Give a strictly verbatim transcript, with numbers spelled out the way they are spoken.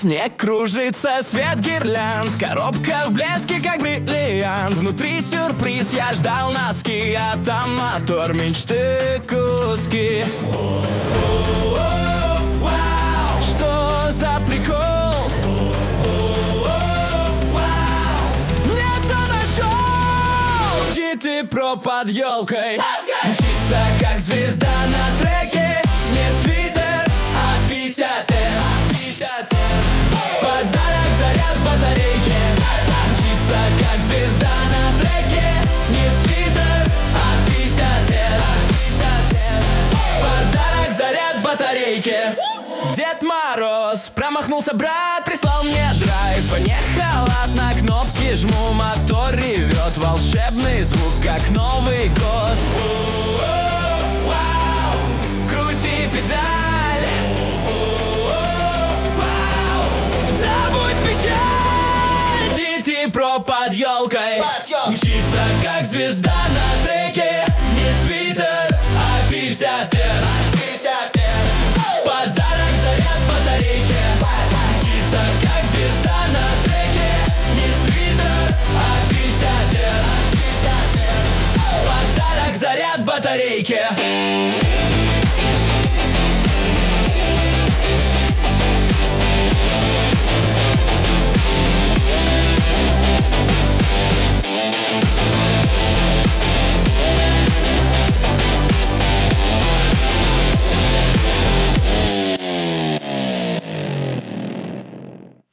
Снег кружится, свет гирлянд, коробка в блеске, как бриллиант. Внутри сюрприз, я ждал носки, а там мотор мечты куски. Что за прикол? Нет, он нашел! Читы про под елкой. Мчится, как звезда на треке. Не свитер, а пятьдесят эс. Подарок, заряд батарейки. Мчится, как звезда на треке. Не свитер, а пятьдесят эс. Подарок, заряд батарейки. Дед Мороз, промахнулся, брат, прислал мне драйв. Не халат, на кнопки жму, мотор ревет. Волшебный звук, как Новый год. Крути педаль. Забудь печаль. Читы про под елкой. Мчится, как звезда на треке. Не свитер, а пятьдесят эс. Подарок, заряд батарейки. Мчится, как звезда на треке. Не свитер, а пятьдесят эс. Подарок, заряд батарейки.